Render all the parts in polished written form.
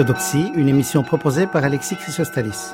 Orthodoxie, une émission proposée par Alexis Chrysostális.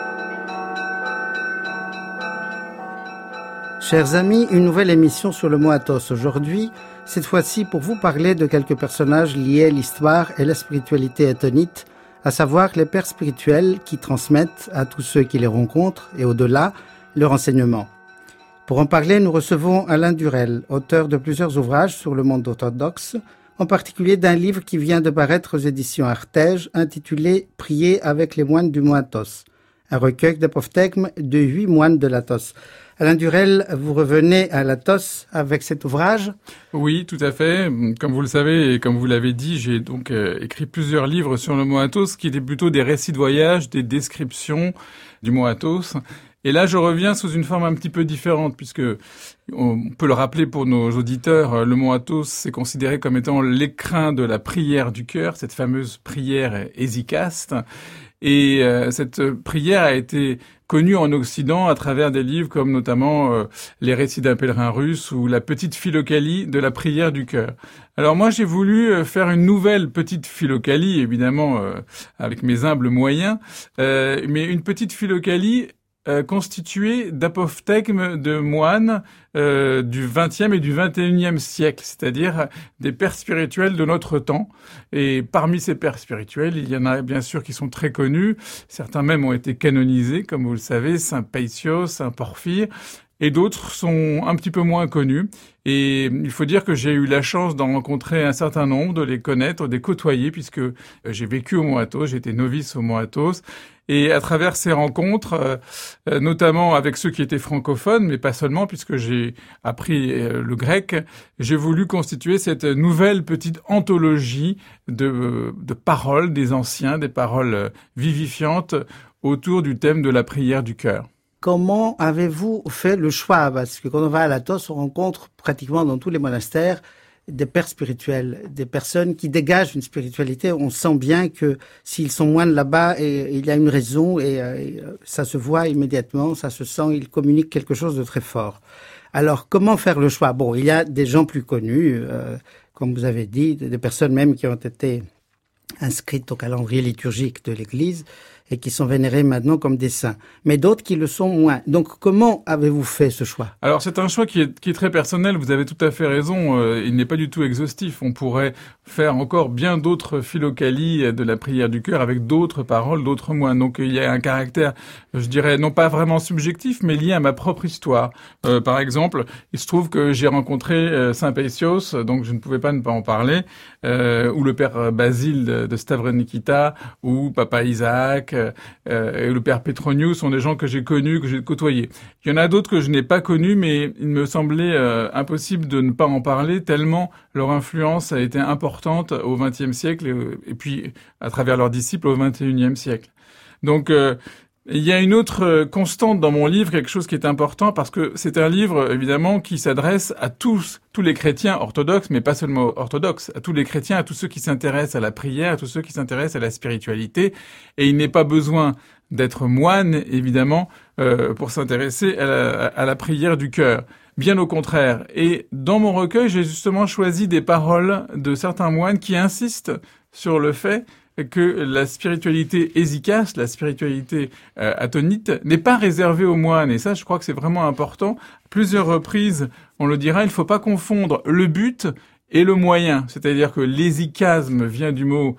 Chers amis, une nouvelle émission sur le mot Athos. Aujourd'hui, cette fois-ci pour vous parler de quelques personnages liés à l'histoire et la spiritualité athénite, à savoir les pères spirituels qui transmettent à tous ceux qui les rencontrent et au-delà leur enseignement. Pour en parler, nous recevons Alain Durel, auteur de plusieurs ouvrages sur le monde orthodoxe, en particulier d'un livre qui vient de paraître aux éditions Artege, intitulé « Prier avec les moines du mont Athos », un recueil d'apophthegmes de 8 moines de l'Athos. Alain Durel, vous revenez à l'Athos avec cet ouvrage ? Oui, tout à fait. Comme vous le savez et comme vous l'avez dit, j'ai donc écrit plusieurs livres sur le mont Athos, qui étaient plutôt des récits de voyage, des descriptions du mont Athos. Et là, je reviens sous une forme un petit peu différente, puisque on peut le rappeler pour nos auditeurs, le mont Athos c'est considéré comme étant l'écrin de la prière du cœur, cette fameuse prière hésychaste. Et cette prière a été connue en Occident à travers des livres comme notamment Les récits d'un pèlerin russe ou La petite philokalie de la prière du cœur. Alors moi, j'ai voulu faire une nouvelle petite philokalie, évidemment avec mes humbles moyens, mais une petite philokalie constitué d'apophthegmes de moines du XXe et du XXIe siècle, c'est-à-dire des pères spirituels de notre temps. Et parmi ces pères spirituels, il y en a bien sûr qui sont très connus, certains même ont été canonisés, comme vous le savez, Saint Païsios, Saint Porphyre, et d'autres sont un petit peu moins connus. Et il faut dire que j'ai eu la chance d'en rencontrer un certain nombre, de les connaître, de les côtoyer, puisque j'ai vécu au mont Athos, j'ai été novice au mont Athos. Et à travers ces rencontres, notamment avec ceux qui étaient francophones, mais pas seulement, puisque j'ai appris le grec, j'ai voulu constituer cette nouvelle petite anthologie de paroles des anciens, des paroles vivifiantes autour du thème de la prière du cœur. Comment avez-vous fait le choix ? Parce que quand on va à l'Athos, on rencontre pratiquement dans tous les monastères des pères spirituels, des personnes qui dégagent une spiritualité. On sent bien que s'ils sont moines là-bas, il y a une raison et ça se voit immédiatement, ça se sent, ils communiquent quelque chose de très fort. Alors, comment faire le choix ? Bon, il y a des gens plus connus, comme vous avez dit, des personnes même qui ont été inscrites au calendrier liturgique de l'Église et qui sont vénérés maintenant comme des saints, mais d'autres qui le sont moins. Donc, comment avez-vous fait ce choix ? Alors, c'est un choix qui est très personnel, vous avez tout à fait raison, il n'est pas du tout exhaustif. On pourrait faire encore bien d'autres philokalies de la prière du cœur avec d'autres paroles, d'autres moines. Donc, il y a un caractère, je dirais, non pas vraiment subjectif, mais lié à ma propre histoire. Par exemple, il se trouve que j'ai rencontré Saint Païsios, donc je ne pouvais pas ne pas en parler, ou le père Basile de Stavrenikita, ou Papa Isaac, et le père Petronius sont des gens que j'ai connus, que j'ai côtoyés. Il y en a d'autres que je n'ai pas connus, mais il me semblait impossible de ne pas en parler, tellement leur influence a été importante au XXe siècle et puis à travers leurs disciples au XXIe siècle. Donc il y a une autre constante dans mon livre, quelque chose qui est important, parce que c'est un livre, évidemment, qui s'adresse à tous les chrétiens orthodoxes, mais pas seulement orthodoxes, à tous les chrétiens, à tous ceux qui s'intéressent à la prière, à tous ceux qui s'intéressent à la spiritualité. Et il n'est pas besoin d'être moine, évidemment, pour s'intéresser à la prière du cœur. Bien au contraire. Et dans mon recueil, j'ai justement choisi des paroles de certains moines qui insistent sur le fait que la spiritualité hésychaste, la spiritualité athonite, n'est pas réservée aux moines. Et ça, je crois que c'est vraiment important. À plusieurs reprises, on le dira, il ne faut pas confondre le but et le moyen. C'est-à-dire que l'hésychasme vient du mot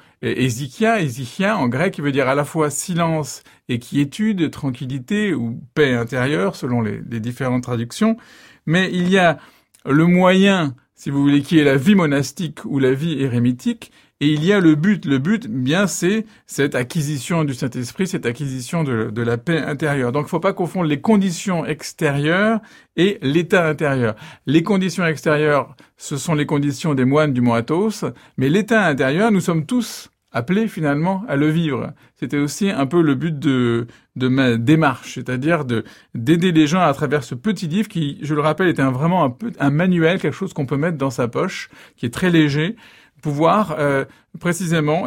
hésychia en grec, qui veut dire à la fois silence et quiétude, tranquillité ou paix intérieure, selon les différentes traductions. Mais il y a le moyen, si vous voulez, qui est la vie monastique ou la vie érémitique, et il y a le but. Le but, bien, c'est cette acquisition du Saint-Esprit, cette acquisition de la paix intérieure. Donc, il ne faut pas confondre les conditions extérieures et l'état intérieur. Les conditions extérieures, ce sont les conditions des moines du mont Athos, mais l'état intérieur, nous sommes tous appelés finalement à le vivre. C'était aussi un peu le but de ma démarche, c'est-à-dire d'aider les gens à travers ce petit livre qui, je le rappelle, était vraiment un manuel, quelque chose qu'on peut mettre dans sa poche, qui est très léger, pouvoir précisément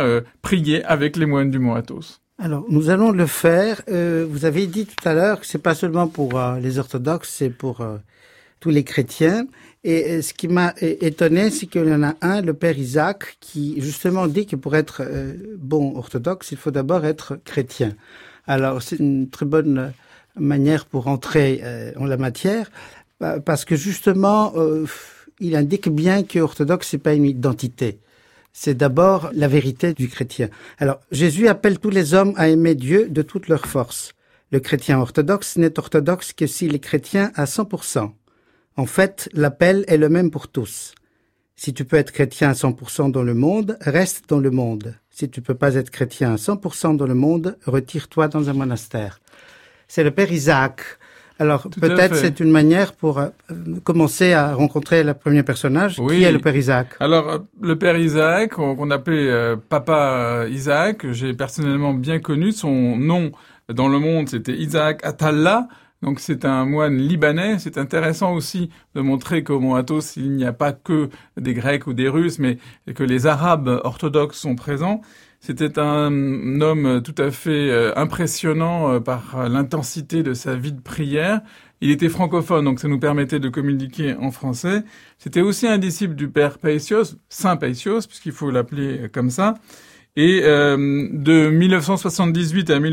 prier avec les moines du mont Athos. Alors, nous allons le faire. Vous avez dit tout à l'heure que c'est pas seulement pour les orthodoxes, c'est pour tous les chrétiens. Et ce qui m'a étonné, c'est qu'il y en a un, le père Isaac, qui justement dit que pour être bon orthodoxe, il faut d'abord être chrétien. Alors c'est une très bonne manière pour entrer en la matière, parce que justement, il indique bien que orthodoxe, c'est pas une identité. C'est d'abord la vérité du chrétien. Alors, Jésus appelle tous les hommes à aimer Dieu de toute leur force. Le chrétien orthodoxe n'est orthodoxe que s'il est chrétien à 100%. En fait, l'appel est le même pour tous. Si tu peux être chrétien à 100% dans le monde, reste dans le monde. Si tu peux pas être chrétien à 100% dans le monde, retire-toi dans un monastère. C'est le père Isaac. Alors, peut-être c'est une manière pour commencer à rencontrer le premier personnage. Oui. Qui est le père Isaac? Alors, le père Isaac, qu'on appelait Papa Isaac, j'ai personnellement bien connu. Son nom dans le monde, c'était Isaac Attallah. Donc, c'est un moine libanais. C'est intéressant aussi de montrer qu'au Mont Athos, il n'y a pas que des Grecs ou des Russes, mais que les Arabes orthodoxes sont présents. C'était un homme tout à fait impressionnant par l'intensité de sa vie de prière. Il était francophone, donc ça nous permettait de communiquer en français. C'était aussi un disciple du père Paisios, Saint Paisios, puisqu'il faut l'appeler comme ça. Et de 1978 à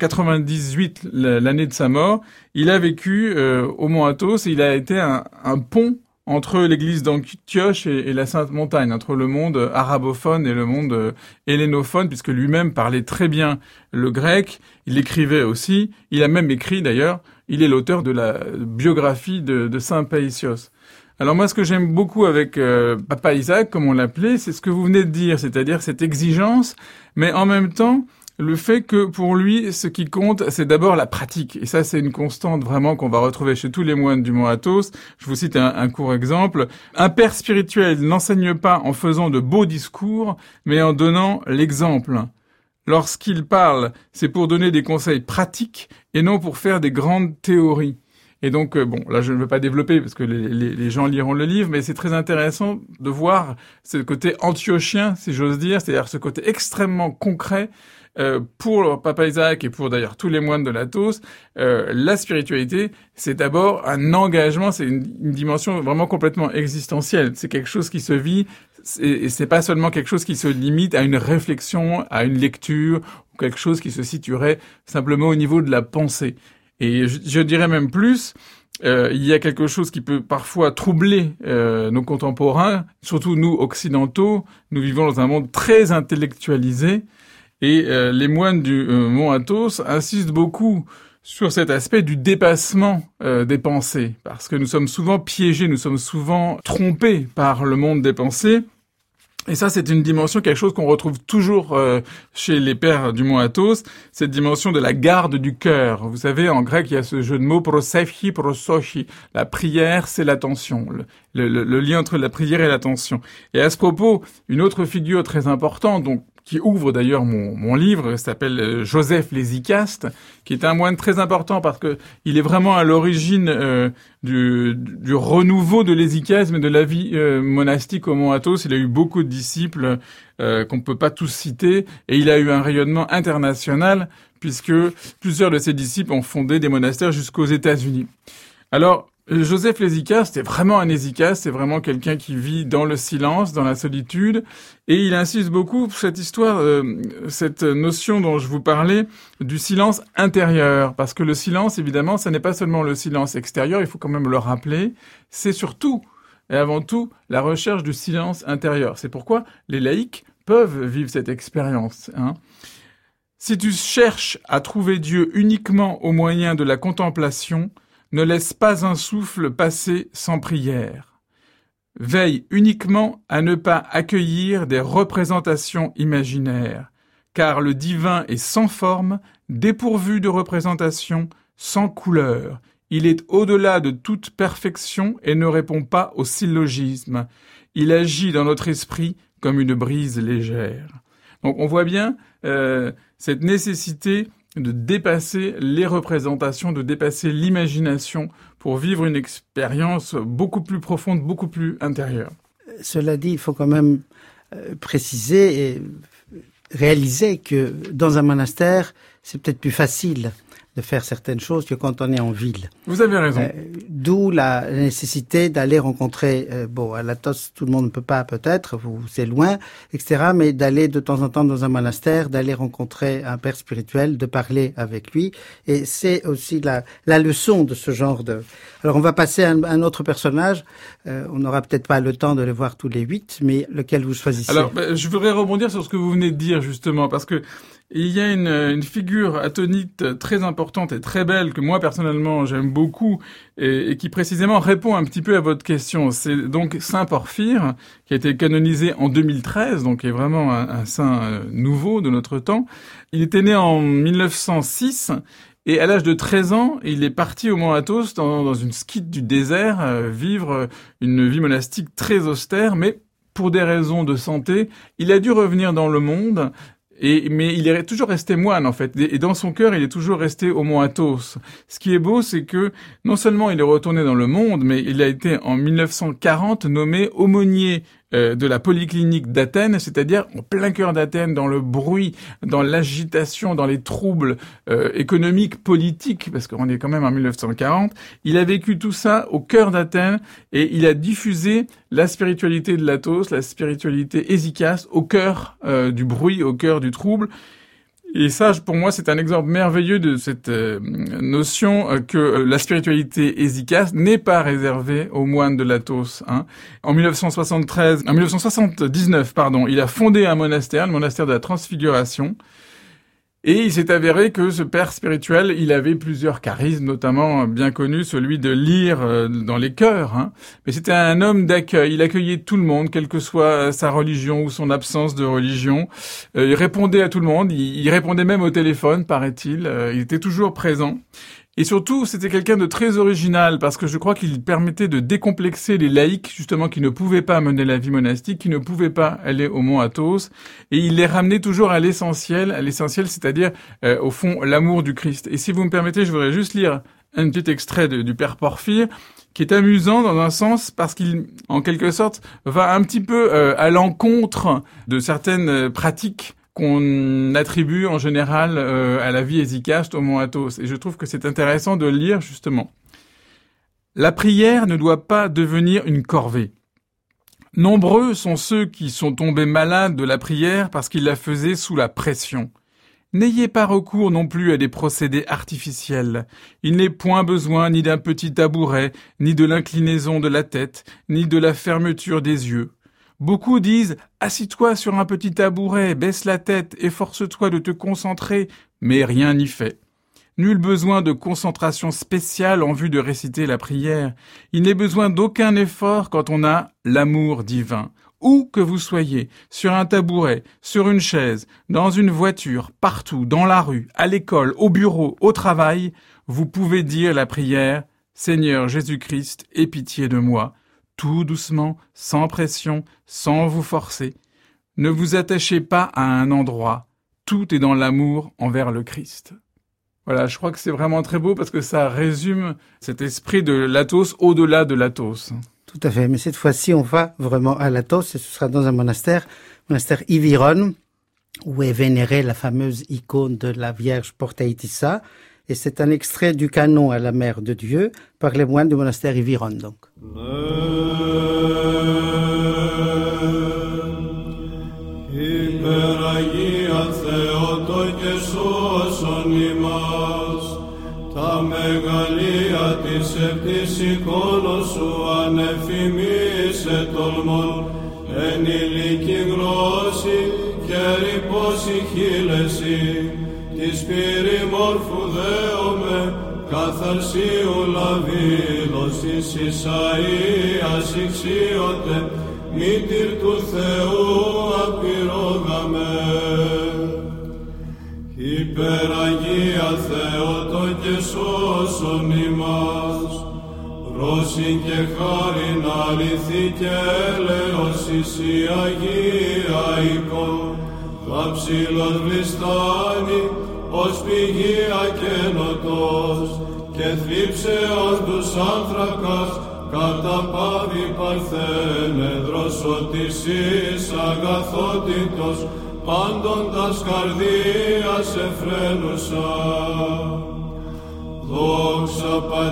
1998, l'année de sa mort, il a vécu au Mont Athos et il a été un pont entre l'église d'Antioche et la Sainte Montagne, entre le monde arabophone et le monde hellénophone, puisque lui-même parlait très bien le grec, il écrivait aussi, il a même écrit d'ailleurs, il est l'auteur de la biographie de Saint Paisios. Alors moi, ce que j'aime beaucoup avec Papa Isaac, comme on l'appelait, c'est ce que vous venez de dire, c'est-à-dire cette exigence, mais en même temps, le fait que pour lui, ce qui compte, c'est d'abord la pratique. Et ça, c'est une constante vraiment qu'on va retrouver chez tous les moines du Mont Athos. Je vous cite un court exemple. Un père spirituel n'enseigne pas en faisant de beaux discours, mais en donnant l'exemple. Lorsqu'il parle, c'est pour donner des conseils pratiques et non pour faire des grandes théories. Et donc, bon, là, je ne veux pas développer parce que les gens liront le livre, mais c'est très intéressant de voir ce côté antiochien, si j'ose dire, c'est-à-dire ce côté extrêmement concret. Pour Papa Isaac et pour d'ailleurs tous les moines de l'Athos, la spiritualité, c'est d'abord un engagement, c'est une dimension vraiment complètement existentielle. C'est quelque chose qui se vit, et c'est pas seulement quelque chose qui se limite à une réflexion, à une lecture, ou quelque chose qui se situerait simplement au niveau de la pensée. Et je dirais même plus, il y a quelque chose qui peut parfois troubler nos contemporains, surtout nous occidentaux. Nous vivons dans un monde très intellectualisé. Et les moines du Mont Athos insistent beaucoup sur cet aspect du dépassement des pensées, parce que nous sommes souvent piégés, nous sommes souvent trompés par le monde des pensées. Et ça, c'est une dimension, quelque chose qu'on retrouve toujours chez les pères du Mont Athos, cette dimension de la garde du cœur. Vous savez, en grec, il y a ce jeu de mots prosephi, prosochi. La prière, c'est l'attention, le lien entre la prière et l'attention. Et à ce propos, une autre figure très importante, donc qui ouvre d'ailleurs mon livre, s'appelle Joseph l'Hésychaste, qui est un moine très important parce que il est vraiment à l'origine du renouveau de l'hésychasme et de la vie monastique au Mont Athos. Il a eu beaucoup de disciples qu'on ne peut pas tous citer, et il a eu un rayonnement international puisque plusieurs de ses disciples ont fondé des monastères jusqu'aux États-Unis. Alors, Joseph l'Hésychaste, c'est vraiment un hésychaste, c'est vraiment quelqu'un qui vit dans le silence, dans la solitude, et il insiste beaucoup sur cette histoire, cette notion dont je vous parlais, du silence intérieur, parce que le silence, évidemment, ça n'est pas seulement le silence extérieur, il faut quand même le rappeler, c'est surtout, et avant tout, la recherche du silence intérieur. C'est pourquoi les laïcs peuvent vivre cette expérience, hein. Si tu cherches à trouver Dieu uniquement au moyen de la contemplation, ne laisse pas un souffle passer sans prière. Veille uniquement à ne pas accueillir des représentations imaginaires, car le divin est sans forme, dépourvu de représentation, sans couleur. Il est au-delà de toute perfection et ne répond pas au syllogisme. Il agit dans notre esprit comme une brise légère. Donc on voit bien cette nécessité de dépasser les représentations, de dépasser l'imagination pour vivre une expérience beaucoup plus profonde, beaucoup plus intérieure. Cela dit, il faut quand même préciser et réaliser que dans un monastère, c'est peut-être plus facile de faire certaines choses que quand on est en ville. Vous avez raison. D'où la nécessité d'aller rencontrer, à l'Athos, tout le monde ne peut pas peut-être, c'est loin, etc., mais d'aller de temps en temps dans un monastère, d'aller rencontrer un père spirituel, de parler avec lui. Et c'est aussi la leçon de ce genre de... Alors on va passer à un autre personnage. On n'aura peut-être pas le temps de les voir tous les 8, mais lequel vous choisissez? Alors, je voudrais rebondir sur ce que vous venez de dire, justement, parce que il y a une figure atonite très importante et très belle que moi, personnellement, j'aime beaucoup et qui, précisément, répond un petit peu à votre question. C'est donc Saint Porphyre, qui a été canonisé en 2013, donc qui est vraiment un saint nouveau de notre temps. Il était né en 1906 et à l'âge de 13 ans, il est parti au Mont Athos dans une skite du désert, vivre une vie monastique très austère, mais pour des raisons de santé, il a dû revenir dans le monde. Mais il est toujours resté moine, en fait. Et dans son cœur, il est toujours resté au Mont Athos. Ce qui est beau, c'est que non seulement il est retourné dans le monde, mais il a été en 1940 nommé aumônier de la polyclinique d'Athènes, c'est-à-dire en plein cœur d'Athènes, dans le bruit, dans l'agitation, dans les troubles économiques, politiques, parce qu'on est quand même en 1940. Il a vécu tout ça au cœur d'Athènes et il a diffusé la spiritualité de l'Athos, la spiritualité hésicaste au cœur du bruit, au cœur du trouble. Et ça, pour moi, c'est un exemple merveilleux de cette notion que la spiritualité hésicaste n'est pas réservée aux moines de l'Athos. En 1979, il a fondé un monastère, le monastère de la Transfiguration. Et il s'est avéré que ce père spirituel, il avait plusieurs charismes, notamment bien connu, celui de lire dans les chœurs. Mais c'était un homme d'accueil. Il accueillait tout le monde, quelle que soit sa religion ou son absence de religion. Il répondait à tout le monde. Il répondait même au téléphone, paraît-il. Il était toujours présent. Et surtout, c'était quelqu'un de très original parce que je crois qu'il permettait de décomplexer les laïcs, justement, qui ne pouvaient pas mener la vie monastique, qui ne pouvaient pas aller au Mont Athos. Et il les ramenait toujours à l'essentiel, c'est-à-dire, au fond, l'amour du Christ. Et si vous me permettez, je voudrais juste lire un petit extrait du père Porphyre, qui est amusant dans un sens parce qu'il, en quelque sorte, va un petit peu à l'encontre de certaines pratiques qu'on attribue en général à la vie hésicaste au Mont Athos. Et je trouve que c'est intéressant de le lire, justement. La prière ne doit pas devenir une corvée. Nombreux sont ceux qui sont tombés malades de la prière parce qu'ils la faisaient sous la pression. N'ayez pas recours non plus à des procédés artificiels. Il n'est point besoin ni d'un petit tabouret, ni de l'inclinaison de la tête, ni de la fermeture des yeux. Beaucoup disent « Assis-toi sur un petit tabouret, baisse la tête, efforce-toi de te concentrer », mais rien n'y fait. Nul besoin de concentration spéciale en vue de réciter la prière. Il n'est besoin d'aucun effort quand on a l'amour divin. Où que vous soyez, sur un tabouret, sur une chaise, dans une voiture, partout, dans la rue, à l'école, au bureau, au travail, vous pouvez dire la prière « Seigneur Jésus-Christ, aie pitié de moi ». Tout doucement, sans pression, sans vous forcer. Ne vous attachez pas à un endroit. Tout est dans l'amour envers le Christ. Voilà, je crois que c'est vraiment très beau parce que ça résume cet esprit de l'Athos au-delà de l'Athos. Tout à fait, mais cette fois-ci, on va vraiment à l'Athos et ce sera dans un monastère Iviron, où est vénérée la fameuse icône de la Vierge Portaïtissa. Et c'est un extrait du canon à la Mère de Dieu par les moines du monastère Iviron, donc. Τα μεγαλεία της επτής εικόνος σου ανεφημίσε τολμών, ενήλικη γνώση και ρηπόση χείλεση, της πυρημόρφου δέομαι, καθαρσίου λαβήλωσης Ισαΐας ηξίωτε, μήτηρ του Θεού απειρόγαμε. Υπεραγία Θεότο και σώσον ημάς, ρώσιν και χάριν αληθή και έλεος εις η Αγία εικόν, θα ψηλός βλιστάνει ως πηγή ακένωτος και θλίψεως τους άνθρακας κατά πάδι παρθένε δροσότης εις αγαθότητος πάντων τας καρδίας εφραίνουσα.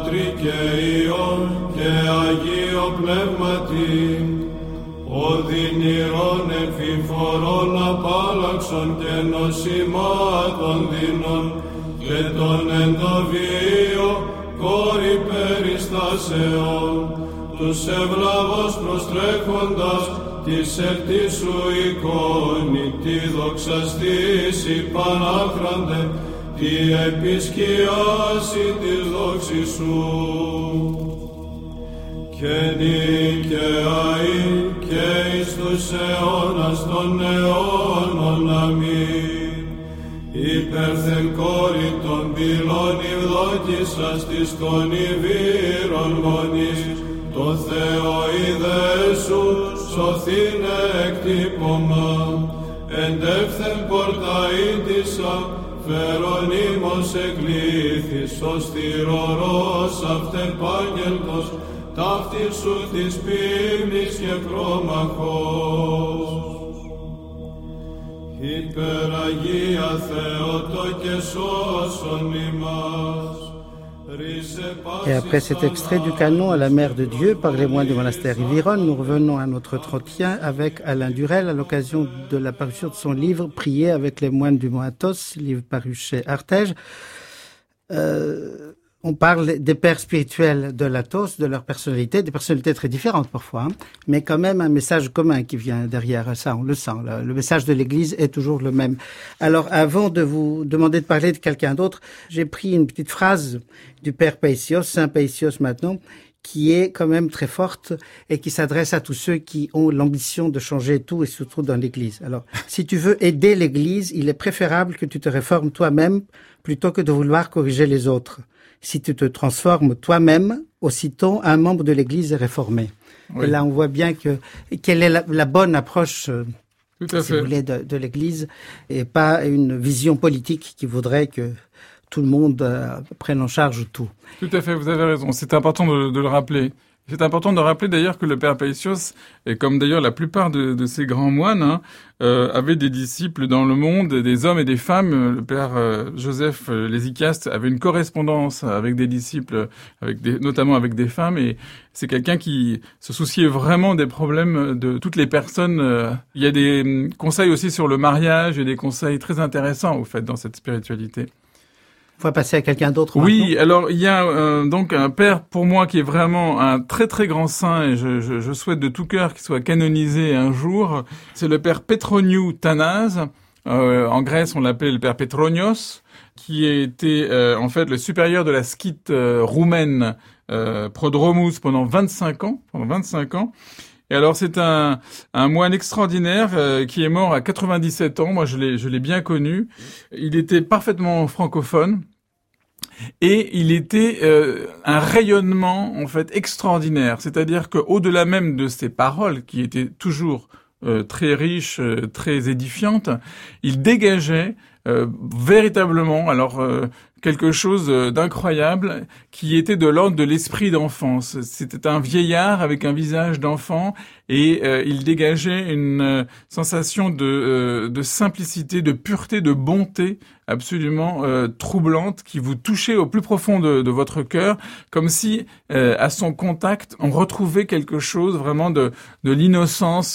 Πατρί και Υιό και Αγίο Πνεύματι, οδυνηρών εμφιφορών απάλλαξων και νοσημάτων δεινών και των εντοβίων κόρη περιστάσεων, τους ευλαβώς προστρέχοντας της εκ σου εικόνη, τη δοξαστήση πανάχραντε, τη επισκιάση της δόξης σου. Και νικαιαί και εις τους αιώνας των αιώνων, αμήν. Υπέρθεν κόρη των πυλών ευδόκησας της των ηβύρων μονής, το Θεό είδε σου σωθήνε εκτύπωμα, εντεύθεν πορταΐτησα, φερονίμως εκλήθης, ο στηρορός αυτεπάγγελτος, ταύτη σου της πίμνης και πρόμαχος. Υπεραγία Θεότο και σώσον ημάς. Et après cet extrait du canon à la Mère de Dieu par les moines du monastère Yviron, nous revenons à notre entretien avec Alain Durel à l'occasion de la parution de son livre « Prier avec les moines du Mont Athos », livre paru chez Artege. On parle des pères spirituels de l'Athos, de leur personnalité, des personnalités très différentes parfois, hein, mais quand même un message commun qui vient derrière ça, on le sent. Le message de l'Église est toujours le même. Alors, avant de vous demander de parler de quelqu'un d'autre, j'ai pris une petite phrase du père Paisios, Saint Paisios maintenant, qui est quand même très forte et qui s'adresse à tous ceux qui ont l'ambition de changer tout et surtout dans l'Église. Alors, si tu veux aider l'Église, il est préférable que tu te réformes toi-même plutôt que de vouloir corriger les autres. Si tu te transformes toi-même, aussitôt un membre de l'Église est réformé. Oui. Et là, on voit bien quelle est la bonne approche, si vous voulez, de l'Église, et pas une vision politique qui voudrait que tout le monde prenne en charge tout. Tout à fait, vous avez raison. C'est important de le rappeler. C'est important de rappeler d'ailleurs que le père Paisios, et comme d'ailleurs la plupart de ces grands moines, avait des disciples dans le monde, des hommes et des femmes. Le père Joseph l'Hésychiaste avait une correspondance avec des disciples, notamment avec des femmes, et c'est quelqu'un qui se souciait vraiment des problèmes de toutes les personnes. Il y a des conseils aussi sur le mariage et des conseils très intéressants, au fait, dans cette spiritualité. On va passer à quelqu'un d'autre. Oui, maintenant. alors il y a donc un père pour moi qui est vraiment un très très grand saint et je souhaite de tout cœur qu'il soit canonisé un jour. C'est le père Petroniou Thanase. En Grèce, on l'appelait le père Petronios, qui était en fait le supérieur de la skite roumaine Prodromus pendant 25 ans. Et alors c'est un moine extraordinaire qui est mort à 97 ans. Moi je l'ai bien connu. Il était parfaitement francophone et il était un rayonnement en fait extraordinaire. C'est-à-dire que au-delà même de ses paroles qui étaient toujours très riches, très édifiantes, il dégageait véritablement quelque chose d'incroyable qui était de l'ordre de l'esprit d'enfance. C'était un vieillard avec un visage d'enfant et il dégageait une sensation de simplicité, de pureté, de bonté absolument troublante qui vous touchait au plus profond de votre cœur, comme si à son contact on retrouvait quelque chose vraiment de l'innocence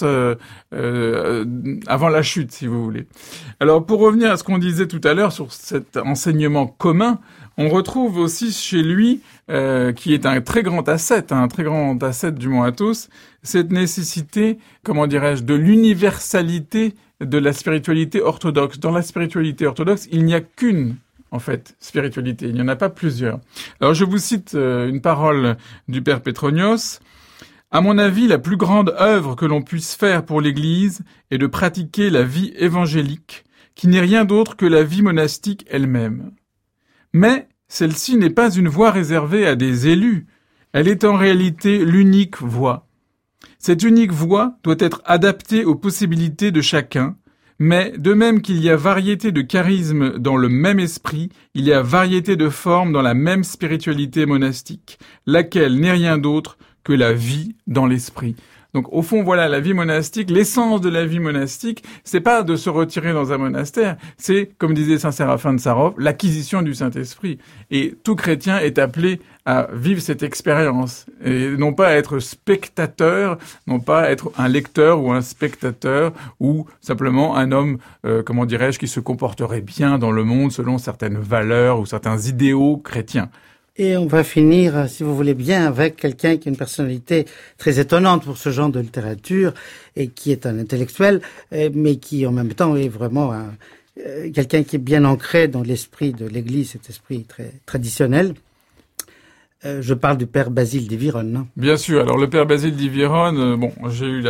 avant la chute, si vous voulez. Alors pour revenir à ce qu'on disait tout à l'heure sur cet enseignement commun, on retrouve aussi chez lui, qui est un très grand ascète du Mont Athos, cette nécessité, de l'universalité de la spiritualité orthodoxe. Dans la spiritualité orthodoxe, il n'y a qu'une, en fait, spiritualité. Il n'y en a pas plusieurs. Alors, je vous cite une parole du père Petronios. « À mon avis, la plus grande œuvre que l'on puisse faire pour l'Église est de pratiquer la vie évangélique, qui n'est rien d'autre que la vie monastique elle-même. Mais celle-ci n'est pas une voie réservée à des élus. Elle est en réalité l'unique voie. Cette unique voie doit être adaptée aux possibilités de chacun, mais de même qu'il y a variété de charismes dans le même esprit, il y a variété de formes dans la même spiritualité monastique, laquelle n'est rien d'autre que la vie dans l'esprit. » Donc au fond, voilà, la vie monastique, l'essence de la vie monastique, c'est pas de se retirer dans un monastère, c'est, comme disait saint Séraphin de Sarov, l'acquisition du Saint-Esprit. Et tout chrétien est appelé à vivre cette expérience, et non pas à être spectateur, non pas à être un lecteur ou un spectateur, ou simplement un homme, qui se comporterait bien dans le monde selon certaines valeurs ou certains idéaux chrétiens. Et on va finir, si vous voulez bien, avec quelqu'un qui a une personnalité très étonnante pour ce genre de littérature et qui est un intellectuel, mais qui en même temps est vraiment quelqu'un qui est bien ancré dans l'esprit de l'Église, cet esprit très traditionnel. Je parle du père Basile d'Iviron. Bien sûr. Alors le père Basile d'Iviron, j'ai eu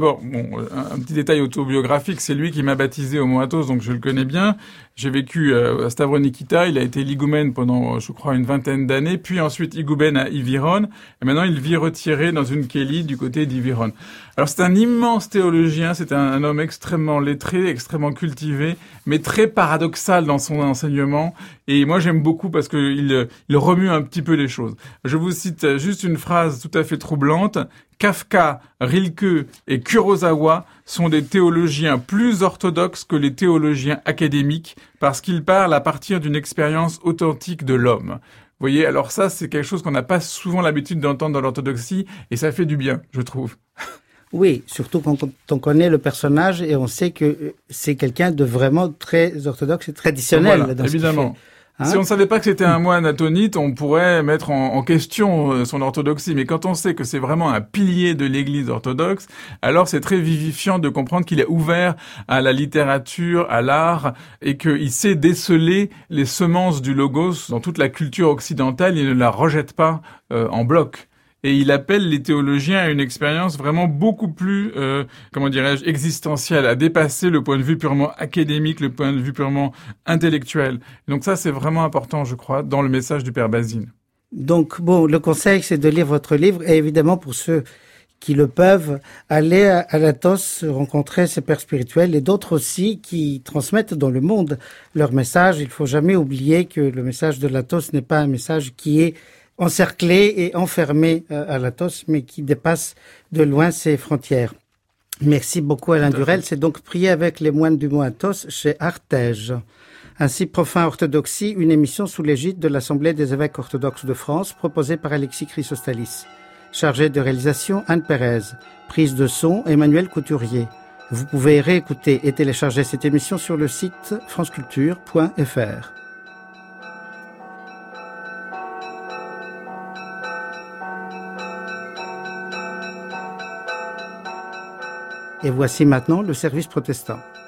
un petit détail autobiographique, c'est lui qui m'a baptisé au Mont Athos, donc je le connais bien. J'ai vécu à Stavronikita, il a été ligoumène pendant, je crois, une vingtaine d'années, puis ensuite higoumène à Iviron, et maintenant il vit retiré dans une kélie du côté d'Iviron. Alors c'est un immense théologien, c'est un homme extrêmement lettré, extrêmement cultivé, mais très paradoxal dans son enseignement, et moi j'aime beaucoup parce que il remue un petit peu les choses. Je vous cite juste une phrase tout à fait troublante. Kafka, Rilke et Kurosawa sont des théologiens plus orthodoxes que les théologiens académiques parce qu'ils parlent à partir d'une expérience authentique de l'homme. Vous voyez, alors ça, c'est quelque chose qu'on n'a pas souvent l'habitude d'entendre dans l'orthodoxie et ça fait du bien, je trouve. Oui, surtout quand on connaît le personnage et on sait que c'est quelqu'un de vraiment très orthodoxe et traditionnel. Voilà, dans évidemment. Hein? Si on ne savait pas que c'était un moine atonite, on pourrait mettre en question son orthodoxie. Mais quand on sait que c'est vraiment un pilier de l'Église orthodoxe, alors c'est très vivifiant de comprendre qu'il est ouvert à la littérature, à l'art, et qu'il sait déceler les semences du logos dans toute la culture occidentale. Il ne la rejette pas en bloc. Et il appelle les théologiens à une expérience vraiment beaucoup plus, existentielle, à dépasser le point de vue purement académique, le point de vue purement intellectuel. Donc ça, c'est vraiment important, je crois, dans le message du Père Basile. Donc, le conseil, c'est de lire votre livre et évidemment, pour ceux qui le peuvent, aller à l'Athos, rencontrer ces pères spirituels et d'autres aussi qui transmettent dans le monde leur message. Il faut jamais oublier que le message de l'Athos n'est pas un message qui est encerclé et enfermé à l'Athos, mais qui dépasse de loin ses frontières. Merci beaucoup Alain Durel. C'est donc Prier avec les moines du Mont Athos chez Artege. Ainsi, Profane Orthodoxie, une émission sous l'égide de l'Assemblée des évêques orthodoxes de France, proposée par Alexis Chrysostalis. Chargé de réalisation, Anne Pérez. Prise de son, Emmanuel Couturier. Vous pouvez réécouter et télécharger cette émission sur le site franceculture.fr. Et voici maintenant le service protestant.